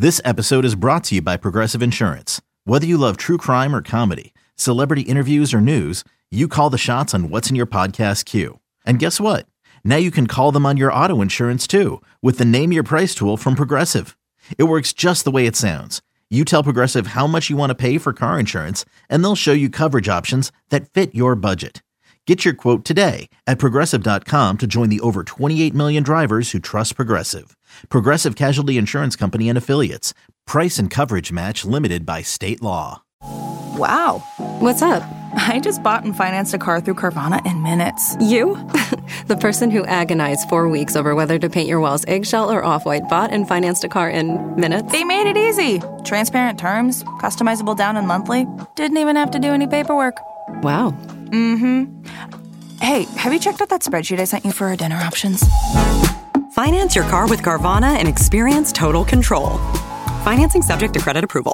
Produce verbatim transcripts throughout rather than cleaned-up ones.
This episode is brought to you by Progressive Insurance. Whether you love true crime or comedy, celebrity interviews or news, you call the shots on what's in your podcast queue. And guess what? Now you can call them on your auto insurance too with the Name Your Price tool from Progressive. It works just the way it sounds. You tell Progressive how much you want to pay for car insurance, and they'll show you coverage options that fit your budget. Get your quote today at Progressive dot com to join the over twenty-eight million drivers who trust Progressive. Progressive Casualty Insurance Company and Affiliates. Price and coverage match limited by state law. Wow. What's up? I just bought and financed a car through Carvana in minutes. You? The person who agonized four weeks over whether to paint your walls eggshell or off-white bought and financed a car in minutes? They made it easy. Transparent terms, customizable down and monthly. Didn't even have to do any paperwork. Wow. Mm-hmm. Hey, have you checked out that spreadsheet I sent you for our dinner options? Finance your car with Carvana and experience total control. Financing subject to credit approval.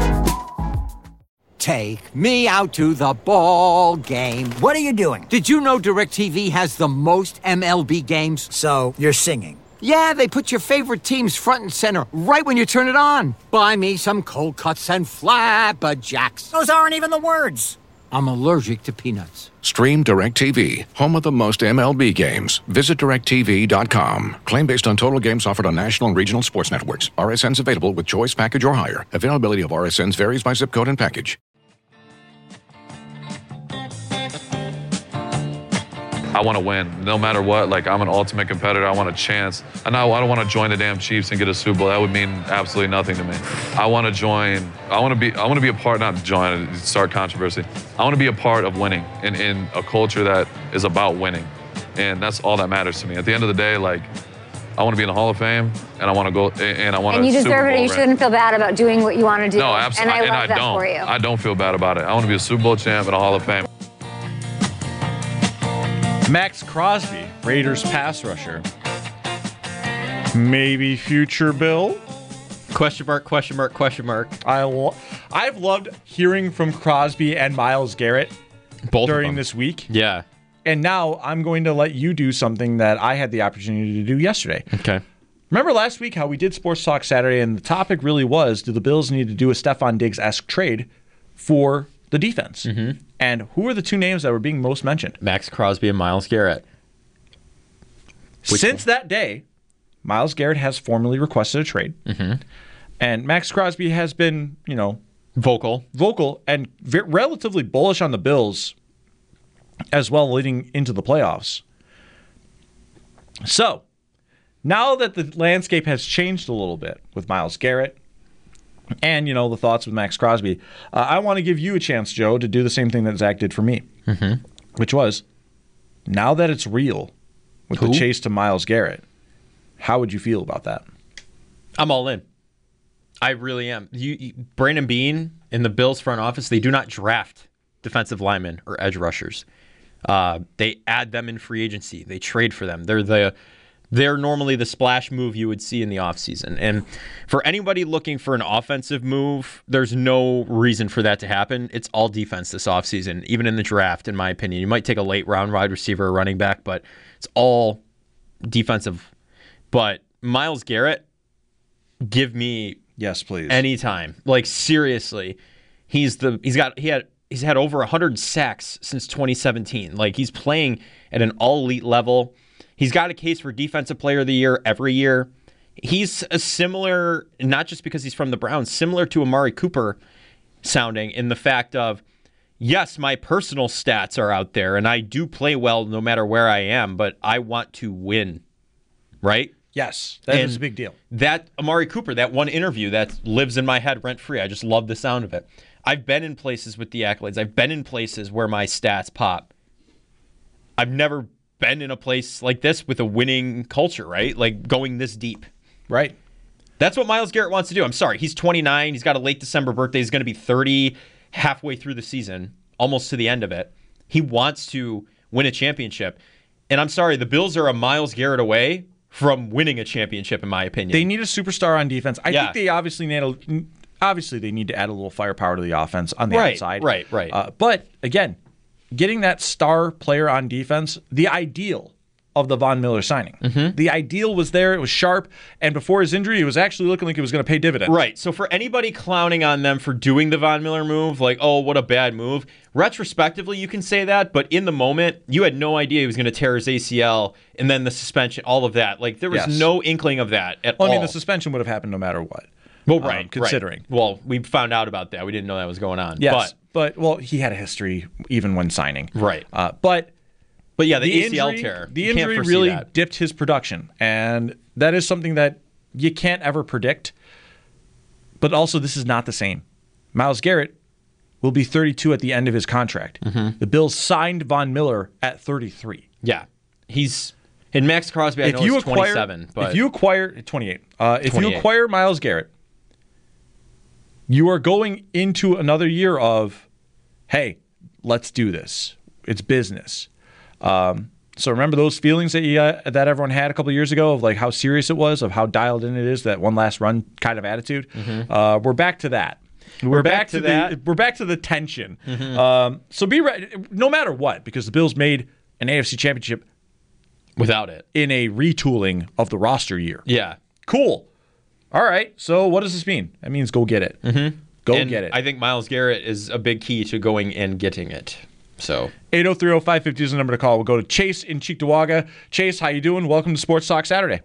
Take me out to the ball game. What are you doing? Did you know DirecTV has the most M L B games? So, you're singing? Yeah, they put your favorite teams front and center right when you turn it on. Buy me some cold cuts and flapjacks. Those aren't even the words. I'm allergic to peanuts. Stream DirecTV, home of the most M L B games. Visit direct T V dot com. Claim based on total games offered on national and regional sports networks. R S Ns available with choice package or higher. Availability of R S Ns varies by zip code and package. I want to win, no matter what. Like, I'm an ultimate competitor. I want a chance. And I, I don't want to join the damn Chiefs and get a Super Bowl. That would mean absolutely nothing to me. I want to join. I want to be. I want to be a part. Not join. Start controversy. I want to be a part of winning in, in a culture that is about winning, and that's all that matters to me. At the end of the day, like, I want to be in the Hall of Fame, and I want to go. And I want. And you Super deserve Bowl it. And you ring. shouldn't feel bad about doing what you want to do. No, absolutely. And I love and I that don't. for you. I don't feel bad about it. I want to be a Super Bowl champ and a Hall of Fame. Max Crosby, Raiders pass rusher. Maybe future Bill? Question mark, question mark, question mark. I lo- I've loved hearing from Crosby and Myles Garrett Both during this week. Yeah. And now I'm going to let you do something that I had the opportunity to do yesterday. Okay. Remember last week how we did Sports Talk Saturday, and the topic really was, do the Bills need to do a Stephon Diggs-esque trade for the defense? Mm-hmm. And who are the two names that were being most mentioned? Max Crosby and Myles Garrett. Which Since one? that day, Myles Garrett has formally requested a trade. Mm-hmm. And Max Crosby has been, you know, vocal, vocal and v- relatively bullish on the Bills as well leading into the playoffs. So, now that the landscape has changed a little bit with Myles Garrett and, you know, the thoughts with Max Crosby, uh, I want to give you a chance, Joe, to do the same thing that Zach did for me, mm-hmm. which was, now that it's real with Who? the chase to Myles Garrett, how would you feel about that? I'm all in. I really am. You, you, Brandon Beane in the Bills front office, they do not draft defensive linemen or edge rushers. Uh, they add them in free agency. They trade for them. They're the they're normally the splash move you would see in the offseason. And for anybody looking for an offensive move, there's no reason for that to happen. It's all defense this offseason, even in the draft, in my opinion. You might take a late round wide receiver or running back, but it's all defensive. But Myles Garrett, give me yes, please. Anytime. Like, seriously. He's the he's got he had he's had over one hundred sacks since twenty seventeen. Like, he's playing at an all elite level. He's got a case for Defensive Player of the Year every year. He's a similar, not just because he's from the Browns, similar to Amari Cooper sounding in the fact of, yes, my personal stats are out there, and I do play well no matter where I am, but I want to win, right? Yes, that and is a big deal. That Amari Cooper, that one interview that lives in my head rent-free, I just love the sound of it. I've been in places with the accolades. I've been in places where my stats pop. I've never been in a place like this with a winning culture, right? Like, going this deep. Right. That's what Myles Garrett wants to do. I'm sorry. He's twenty-nine. He's got a late December birthday. He's going to be thirty halfway through the season, almost to the end of it. He wants to win a championship. And I'm sorry, the Bills are a Myles Garrett away from winning a championship, in my opinion. They need a superstar on defense. I yeah. think they obviously need a, obviously they need to add a little firepower to the offense on the right, outside. Right, right, uh, but, again, getting that star player on defense, the ideal of the Von Miller signing. Mm-hmm. The ideal was there. It was sharp. And before his injury, it was actually looking like it was going to pay dividends. Right. So for anybody clowning on them for doing the Von Miller move, like, oh, what a bad move, retrospectively, you can say that. But in the moment, you had no idea he was going to tear his A C L and then the suspension, all of that. Like, there was Yes. no inkling of that at well, all. I mean, the suspension would have happened no matter what. Well, right. Um, considering. Right. Well, we found out about that. We didn't know that was going on. Yes. But, But, well, he had a history even when signing. right. Uh, but... But yeah, the, the A C L injury, tear. The You can't injury foresee really that. dipped his production, and that is something that you can't ever predict. But also, this is not the same. Myles Garrett will be thirty-two at the end of his contract. Mm-hmm. The Bills signed Von Miller at thirty-three. Yeah, he's and Max Crosby. I if know you is acquire, twenty-seven. But if you acquire twenty-eight, uh, if twenty-eight. you acquire Myles Garrett, you are going into another year of, hey, let's do this. It's business. Um, so remember those feelings that you uh, that everyone had a couple of years ago of like how serious it was, of how dialed in it is, that one last run kind of attitude. Mm-hmm. Uh, we're back to that. We're, We're back, back to to that. the we're back to the tension. Mhm. Um, so be ready, no matter what, because the Bills made an A F C Championship without it in a retooling of the roster year. Yeah, cool. All right. So what does this mean? That means go get it. Mm-hmm. Go and get it. I think Myles Garrett is a big key to going and getting it. So eight oh three oh five fifty is the number to call. We'll go to Chase in Cheektowaga. Chase, how you doing? Welcome to Sports Talk Saturday.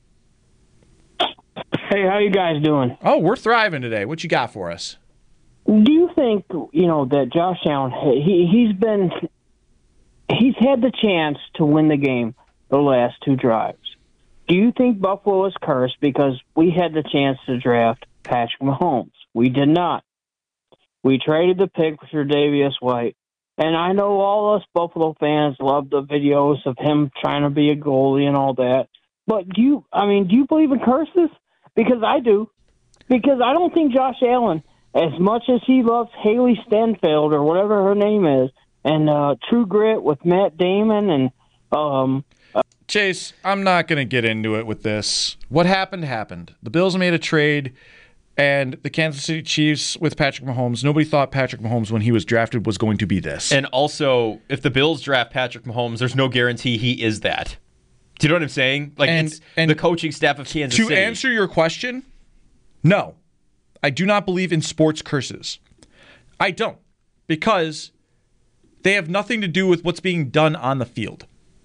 Hey, how you guys doing? Oh, we're thriving today. What you got for us? Do you think, you know, that Josh Allen, he, he's been, he's had the chance to win the game the last two drives. Do you think Buffalo is cursed because we had the chance to draft Patrick Mahomes? We did not. We traded the pick for Tre'Davious White. And I know all us Buffalo fans love the videos of him trying to be a goalie and all that. But do you, I mean, do you believe in curses? Because I do. Because I don't think Josh Allen, as much as he loves Haley Stenfeld or whatever her name is, and uh, True Grit with Matt Damon and... Um, uh, Chase, I'm not going to get into it with this. What happened happened. The Bills made a trade, and the Kansas City Chiefs with Patrick Mahomes, nobody thought Patrick Mahomes when he was drafted was going to be this. And also, if the Bills draft Patrick Mahomes, there's no guarantee he is that. Do you know what I'm saying? Like, And- it's and the coaching staff of Kansas to City. answer your question, no. I do not believe in sports curses. I don't. Because they have nothing to do with what's being done on the field.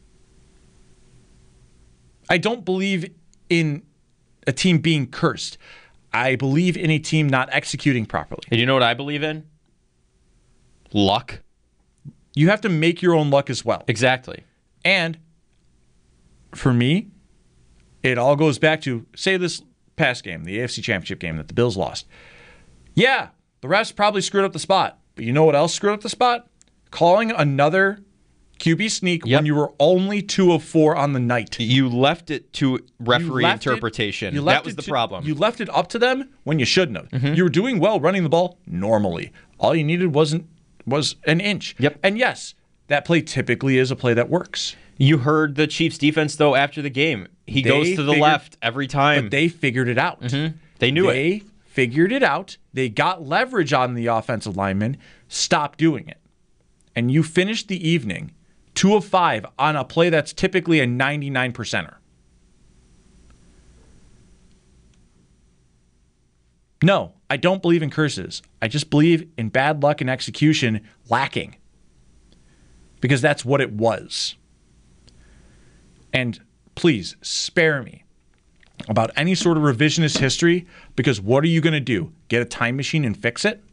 I don't believe in a team being cursed. I believe in a team not executing properly. And you know what I believe in? Luck. You have to make your own luck as well. Exactly. And for me, it all goes back to, say, this past game, the A F C Championship game that the Bills lost. Yeah, the refs probably screwed up the spot. But you know what else screwed up the spot? Calling another Q B sneak Yep. when you were only two of four on the night. You left it to referee You left it- interpretation. you left That was it the to- problem. You left it up to them when you shouldn't have. Mhm. You were doing well running the ball normally. All you needed wasn't was an inch. Yep. And yes, that play typically is a play that works. You heard the Chiefs defense, though, after the game. He They goes to the figured- left every time. But they figured it out. Mhm. They knew it. They figured it out. They got leverage on the offensive lineman. Stop doing it. And you finished the evening two of five on a play that's typically a ninety-nine percenter. No, I don't believe in curses. I just believe in bad luck and execution lacking. Because that's what it was. And please, spare me about any sort of revisionist history, because what are you going to do? Get a time machine and fix it?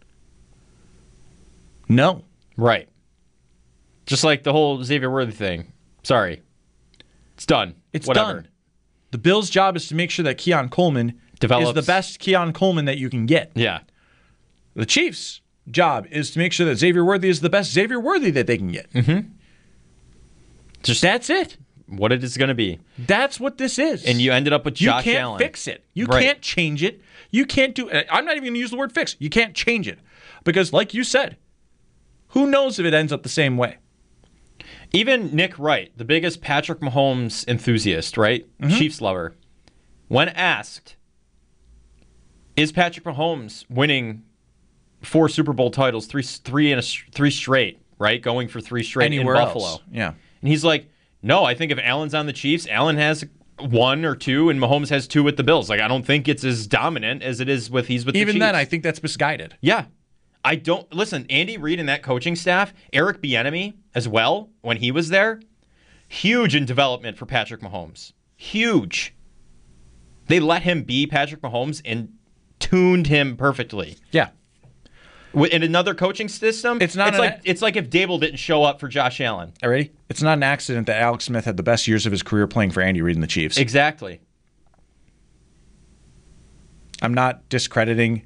No. Right. Just like the whole Xavier Worthy thing. Sorry. It's done. It's Whatever. done. The Bills' job is to make sure that Keon Coleman Develops. is the best Keon Coleman that you can get. Yeah. The Chiefs' job is to make sure that Xavier Worthy is the best Xavier Worthy that they can get. Mm-hmm. Just that's it. What it is going to be. That's what this is. And you ended up with Josh You can't Allen. fix it. You Right. can't change it. You can't do it. I'm not even going to use the word fix. You can't change it. Because like you said, who knows if it ends up the same way? Even Nick Wright, the biggest Patrick Mahomes enthusiast, right? Mm-hmm. Chiefs lover, when asked, is Patrick Mahomes winning four Super Bowl titles, three three in a, three straight, right? Going for three straight Anywhere in else. Buffalo. Yeah. And he's like, No, I think if Allen's on the Chiefs, Allen has one or two, and Mahomes has two with the Bills. Like, I don't think it's as dominant as it is with he's with Even the Chiefs. then, I think that's misguided. Yeah. I don't listen. Andy Reid and that coaching staff, Eric Bieniemy as well, when he was there, huge in development for Patrick Mahomes. Huge. They let him be Patrick Mahomes and tuned him perfectly. Yeah. In another coaching system, it's not it's an, like it's like if Dable didn't show up for Josh Allen. Already, it's not an accident that Alex Smith had the best years of his career playing for Andy Reid and the Chiefs. Exactly. I'm not discrediting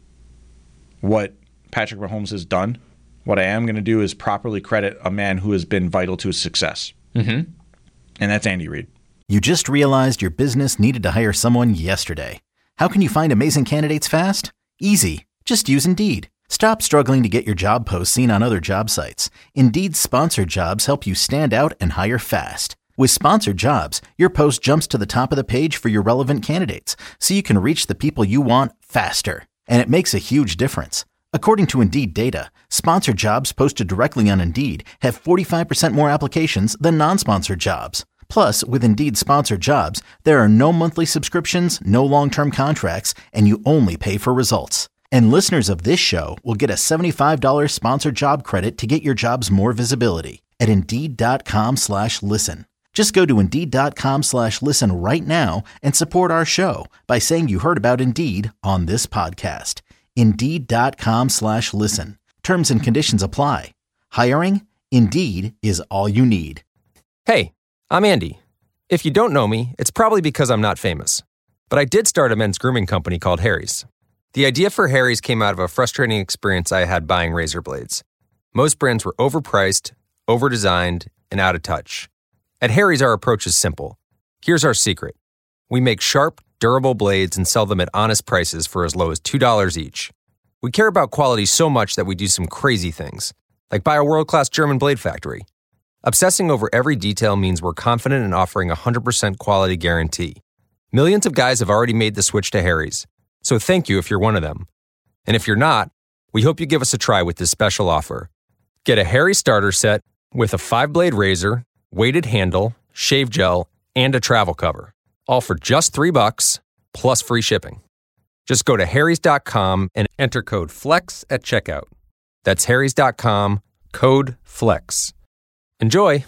what Patrick Mahomes has done. What I am going to do is properly credit a man who has been vital to his success. Mm-hmm. And that's Andy Reid. You just realized your business needed to hire someone yesterday. How can you find amazing candidates fast? Easy. Just use Indeed. Stop struggling to get your job posts seen on other job sites. Indeed's sponsored jobs help you stand out and hire fast. With sponsored jobs, your post jumps to the top of the page for your relevant candidates, so you can reach the people you want faster. And it makes a huge difference. According to Indeed data, sponsored jobs posted directly on Indeed have forty-five percent more applications than non-sponsored jobs. Plus, with Indeed sponsored jobs, there are no monthly subscriptions, no long-term contracts, and you only pay for results. And listeners of this show will get a seventy-five dollars sponsored job credit to get your jobs more visibility at Indeed.com slash listen. Just go to Indeed.com slash listen right now and support our show by saying you heard about Indeed on this podcast. Indeed.com slash listen. Terms and conditions apply. Hiring? Indeed is all you need. Hey, I'm Andy. If you don't know me, it's probably because I'm not famous. But I did start a men's grooming company called Harry's. The idea for Harry's came out of a frustrating experience I had buying razor blades. Most brands were overpriced, overdesigned, and out of touch. At Harry's, our approach is simple. Here's our secret. We make sharp, durable blades and sell them at honest prices for as low as two dollars each. We care about quality so much that we do some crazy things, like buy a world-class German blade factory. Obsessing over every detail means we're confident in offering a one hundred percent quality guarantee. Millions of guys have already made the switch to Harry's. So thank you if you're one of them. And if you're not, we hope you give us a try with this special offer. Get a Harry starter set with a five-blade razor, weighted handle, shave gel, and a travel cover. All for just three bucks, plus free shipping. Just go to harrys dot com and enter code FLEX at checkout. That's harrys dot com, code FLEX. Enjoy!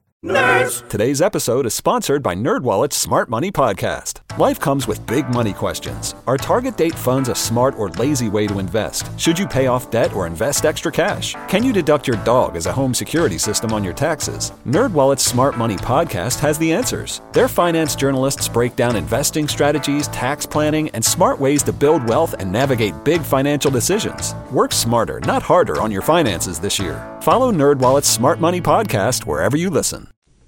Nerds! Today's episode is sponsored by NerdWallet's Smart Money Podcast. Life comes with big money questions. Are target date funds a smart or lazy way to invest? Should you pay off debt or invest extra cash? Can you deduct your dog as a home security system on your taxes? NerdWallet's Smart Money Podcast has the answers. Their finance journalists break down investing strategies, tax planning, and smart ways to build wealth and navigate big financial decisions. Work smarter, not harder on your finances this year. Follow NerdWallet's Smart Money Podcast wherever you listen.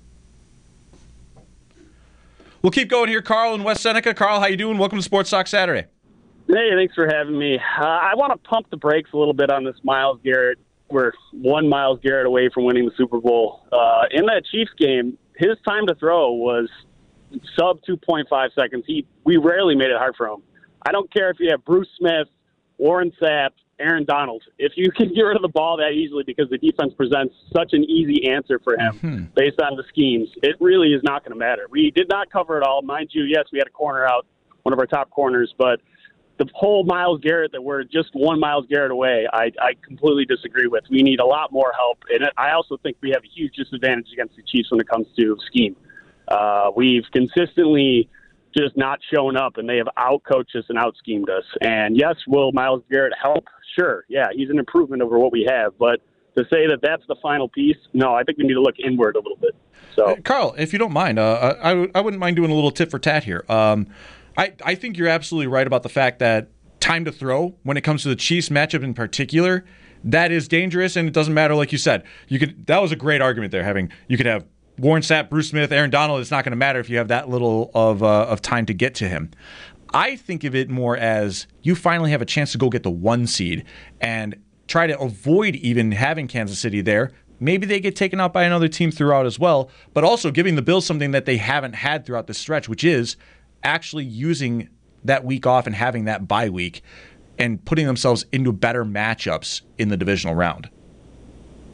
We'll keep going here. Carl in West Seneca. Carl, how you doing? Welcome to Sports Talk Saturday. Hey, thanks for having me. Uh, I want to pump the brakes a little bit on this Myles Garrett. We're one Myles Garrett away from winning the Super Bowl. Uh, in that Chiefs game, his time to throw was sub two point five seconds. He We rarely made it hard for him. I don't care if you have Bruce Smith, Warren Sapp, Aaron Donald. If you can get rid of the ball that easily because the defense presents such an easy answer for him mm-hmm. based on the schemes, it really is not going to matter. We did not cover it all. Mind you, yes, we had a corner out, one of our top corners, but the whole Myles Garrett that we're just one Myles Garrett away, I, I completely disagree with. We need a lot more help, and I also think we have a huge disadvantage against the Chiefs when it comes to scheme. Uh, we've consistently just not shown up, and they have out-coached us and out-schemed us. And yes, will Myles Garrett help? Sure, yeah, he's an improvement over what we have. But to say that that's the final piece, no, I think we need to look inward a little bit. So, uh, Carl, if you don't mind, uh, I, I wouldn't mind doing a little tit for tat here. Um, I, I think you're absolutely right about the fact that time to throw, when it comes to the Chiefs matchup in particular, that is dangerous, and it doesn't matter, like you said. You could that was a great argument there. Having you could have Warren Sapp, Bruce Smith, Aaron Donald. It's not going to matter if you have that little of uh, of time to get to him. I think of it more as you finally have a chance to go get the one seed and try to avoid even having Kansas City there. Maybe they get taken out by another team throughout as well, but also giving the Bills something that they haven't had throughout this stretch, which is actually using that week off and having that bye week and putting themselves into better matchups in the divisional round.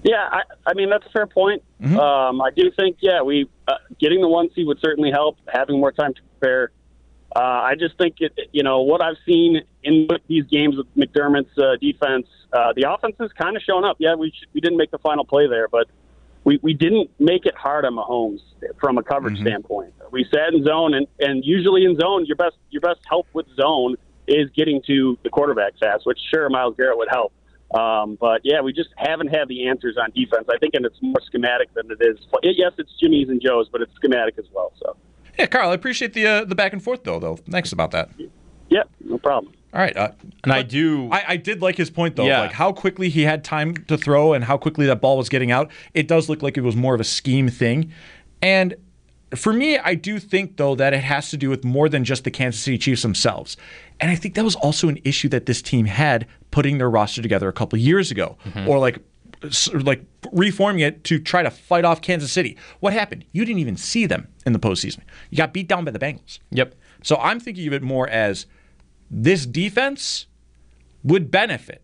Yeah, I, I mean, that's a fair point. Mm-hmm. Um, I do think, yeah, we uh, getting the one seed would certainly help, having more time to prepare. Uh, I just think, it, you know, what I've seen in these games with McDermott's uh, defense, uh, the offense has kind of shown up. Yeah, we should, we didn't make the final play there, but we, we didn't make it hard on Mahomes from a coverage mm-hmm. standpoint. We sat in zone, and, and usually in zone, your best your best help with zone is getting to the quarterback fast, which sure, Myles Garrett would help. Um, but, yeah, we just haven't had the answers on defense. I think and it's more schematic than it is. Yes, it's Jimmy's and Joe's, but it's schematic as well. So, yeah, Carl, I appreciate the uh, the back and forth, though, though. Thanks about that. Yeah, no problem. All right. Uh, and I do... I, I did like his point, though. Yeah. Like, how quickly he had time to throw and how quickly that ball was getting out. It does look like it was more of a scheme thing. And for me, I do think, though, that it has to do with more than just the Kansas City Chiefs themselves. And I think that was also an issue that this team had putting their roster together a couple of years ago. Mm-hmm. Or, like, like reforming it to try to fight off Kansas City. What happened? You didn't even see them in the postseason. You got beat down by the Bengals. Yep. So I'm thinking of it more as this defense would benefit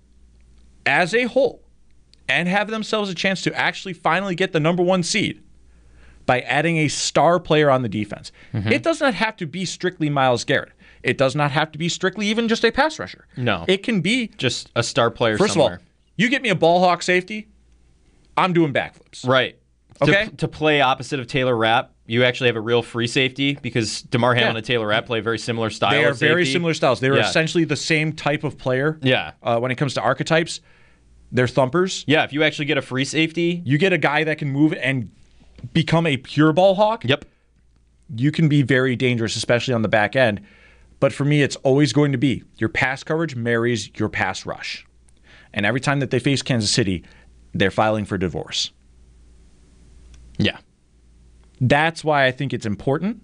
as a whole and have themselves a chance to actually finally get the number one seed by adding a star player on the defense. Mm-hmm. It does not have to be strictly Myles Garrett. It does not have to be strictly even just a pass rusher. No. It can be just a star player First somewhere. of all, you get me a ball hawk safety, I'm doing backflips. Right. Okay. To, to play opposite of Taylor Rapp, you actually have a real free safety because DeMar Hamlin Yeah. and Taylor Rapp play a very similar style. They are of safety. very similar styles. They're Yeah. essentially the same type of player. Yeah. Uh, when it comes to archetypes, they're thumpers. Yeah, if you actually get a free safety, you get a guy that can move and become a pure ball hawk. Yep. You can be very dangerous, especially on the back end. But for me, it's always going to be your pass coverage marries your pass rush. And every time that they face Kansas City, they're filing for divorce. Yeah. That's why I think it's important.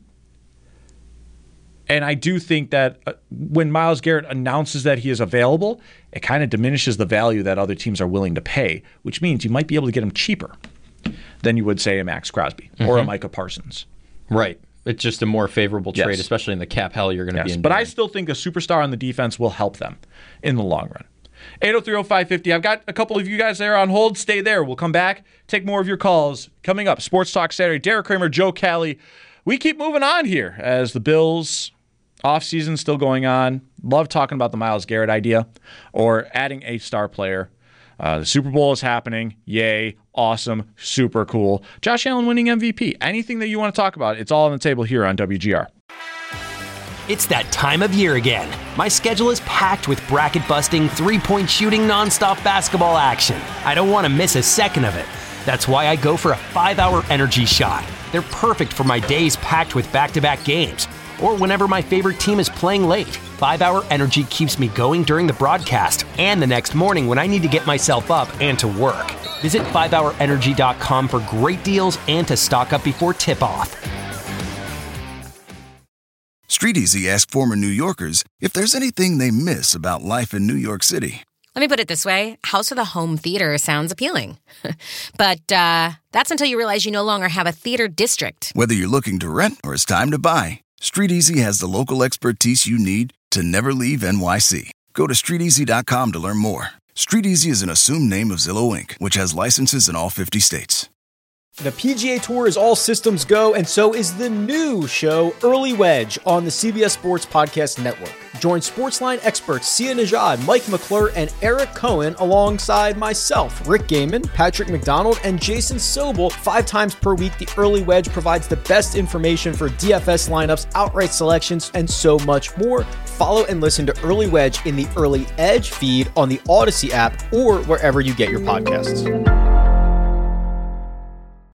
And I do think that uh, when Myles Garrett announces that he is available, it kind of diminishes the value that other teams are willing to pay, which means you might be able to get him cheaper than you would say a Max Crosby mm-hmm. or a Micah Parsons. Right. It's just a more favorable trade, yes. especially in the cap hell you're going to yes. be in. But I still think a superstar on the defense will help them in the long run. eight oh three oh five five oh. I've got a couple of you guys there on hold. Stay there. We'll come back, take more of your calls. Coming up, Sports Talk Saturday. Derek Kramer, Joe Cali. We keep moving on here as the Bills offseason still going on. Love talking about the Myles Garrett idea or adding a star player. Uh, the Super Bowl is happening. Yay. Awesome. Super cool. Josh Allen winning M V P. Anything that you want to talk about, it's all on the table here on W G R. It's that time of year again. My schedule is packed with bracket-busting, three-point shooting, nonstop basketball action. I don't want to miss a second of it. That's why I go for a five-hour energy shot. They're perfect for my days packed with back-to-back games, or whenever my favorite team is playing late. five-hour energy keeps me going during the broadcast and the next morning when I need to get myself up and to work. Visit five hour energy dot com for great deals and to stock up before tip-off. StreetEasy asked former New Yorkers if there's anything they miss about life in New York City. Let me put it this way. House with a home theater sounds appealing. But uh, that's until you realize you no longer have a theater district. Whether you're looking to rent or it's time to buy, StreetEasy has the local expertise you need to never leave N Y C. Go to street easy dot com to learn more. StreetEasy is an assumed name of Zillow Incorporated, which has licenses in all fifty states. The P G A Tour is all systems go, and so is the new show, Early Wedge, on the C B S Sports Podcast Network. Join Sportsline experts Sia Nejad, Mike McClure, and Eric Cohen alongside myself, Rick Gaiman, Patrick McDonald, and Jason Sobel. Five times per week, the Early Wedge provides the best information for D F S lineups, outright selections, and so much more. Follow and listen to Early Wedge in the Early Edge feed on the Odyssey app or wherever you get your podcasts.